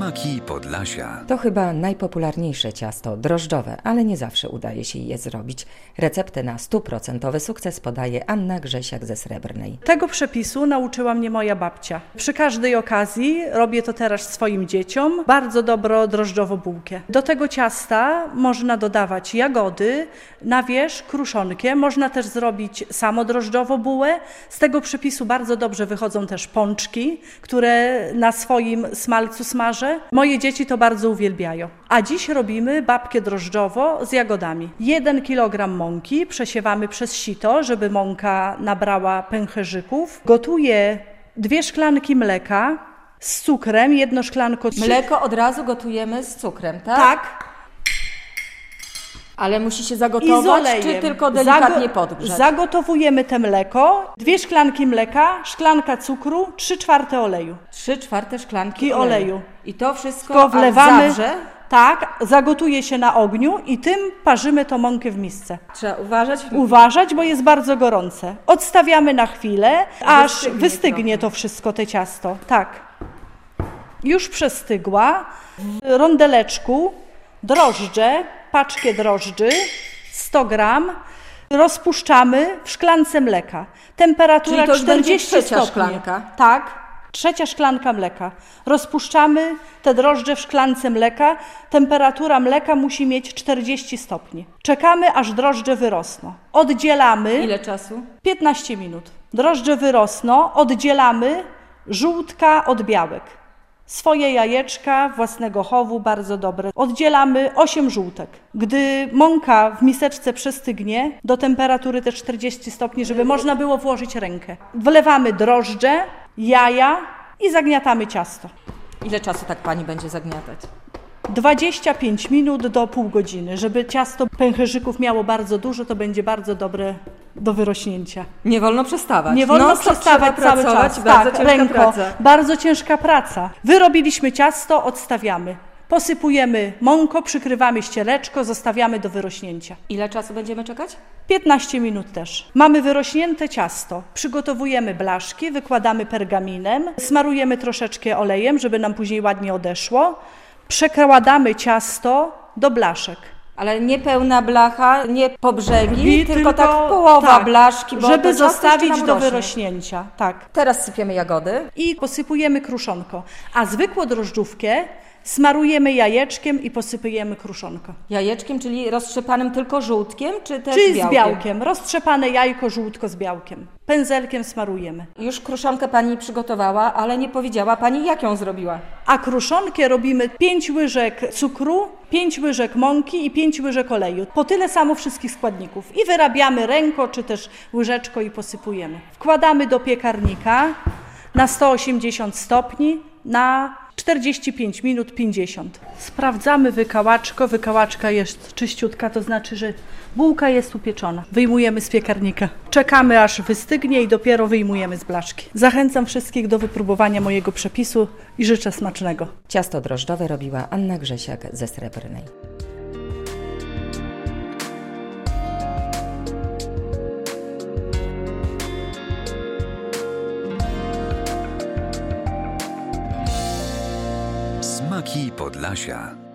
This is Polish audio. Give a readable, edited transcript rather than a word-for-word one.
Smaki Podlasia. To chyba najpopularniejsze ciasto drożdżowe, ale nie zawsze udaje się je zrobić. Receptę na 100% sukces podaje Anna Grzesiak ze Srebrnej. Tego przepisu nauczyła mnie moja babcia. Przy każdej okazji robię to teraz swoim dzieciom. Bardzo dobrą drożdżową bułkę. Do tego ciasta można dodawać jagody, na wierzch kruszonkę. Można też zrobić samodrożdżową bułę. Z tego przepisu bardzo dobrze wychodzą też pączki, które na swoim smalcu smażę. Moje dzieci to bardzo uwielbiają. A dziś robimy babkę drożdżową z jagodami. 1 kg mąki przesiewamy przez sito, żeby mąka nabrała pęcherzyków. Gotuję 2 szklanki mleka z cukrem, 1 szklanko... Mleko od razu gotujemy z cukrem, tak? Tak. Ale musi się zagotować, czy tylko delikatnie podgrzać? Zagotowujemy te mleko, 2 szklanki mleka, szklanka cukru, 3/4 oleju. 3/4 szklanki oleju. I to wszystko wlewamy. Zawrze? Tak, zagotuje się na ogniu i tym parzymy tą mąkę w misce. Trzeba uważać? Uważać, bo jest bardzo gorące. Odstawiamy na chwilę, aż wystygnie to wszystko, te ciasto. Tak. Już przestygła. W rondeleczku drożdże, paczkę drożdży, 100 gram, rozpuszczamy w szklance mleka. Temperatura czyli to 40 trzecia stopni. Szklanka. Tak, 3. szklanka mleka. Rozpuszczamy te drożdże w szklance mleka. Temperatura mleka musi mieć 40 stopni. Czekamy, aż drożdże wyrosną. Oddzielamy. Ile czasu? 15 minut. Drożdże wyrosną, oddzielamy żółtka od białek. Swoje jajeczka własnego chowu, bardzo dobre. Oddzielamy 8 żółtek. Gdy mąka w miseczce przestygnie do temperatury te 40 stopni, żeby można było włożyć rękę. Wlewamy drożdże, jaja i zagniatamy ciasto. Ile czasu tak pani będzie zagniatać? 25 minut do pół godziny. Żeby ciasto pęcherzyków miało bardzo dużo, to będzie bardzo dobre do wyrośnięcia. Nie wolno przestawać. Nie wolno przestawać cały czas. Bardzo ciężka praca. Bardzo ciężka praca. Wyrobiliśmy ciasto, odstawiamy. Posypujemy mąką, przykrywamy ściereczko, zostawiamy do wyrośnięcia. Ile czasu będziemy czekać? 15 minut też. Mamy wyrośnięte ciasto. Przygotowujemy blaszki, wykładamy pergaminem, smarujemy troszeczkę olejem, żeby nam później ładnie odeszło. Przekładamy ciasto do blaszek. Ale nie pełna blacha, nie po brzegi, tylko tak połowa tak, blaszki, bo żeby to zostawić do wyrośnięcia. Tak. Teraz sypiemy jagody. I posypujemy kruszonką. A zwykłą drożdżówkę smarujemy jajeczkiem i posypujemy kruszonką. Jajeczkiem, czyli roztrzepanym tylko żółtkiem, czy też Czyli białkiem? z białkiem. Roztrzepane jajko, żółtko z białkiem. Pędzelkiem smarujemy. Już kruszonkę pani przygotowała, ale nie powiedziała pani, jak ją zrobiła. A kruszonkę robimy 5 łyżek cukru, 5 łyżek mąki i 5 łyżek oleju. Po tyle samo wszystkich składników. I wyrabiamy ręką, czy też łyżeczką i posypujemy. Wkładamy do piekarnika na 180 stopni na 45 minut 50. Sprawdzamy wykałaczko. Wykałaczka jest czyściutka, to znaczy, że bułka jest upieczona. Wyjmujemy z piekarnika. Czekamy, aż wystygnie i dopiero wyjmujemy z blaszki. Zachęcam wszystkich do wypróbowania mojego przepisu i życzę smacznego. Ciasto drożdżowe robiła Anna Grzesiak ze Srebrnej. Smaki Podlasia.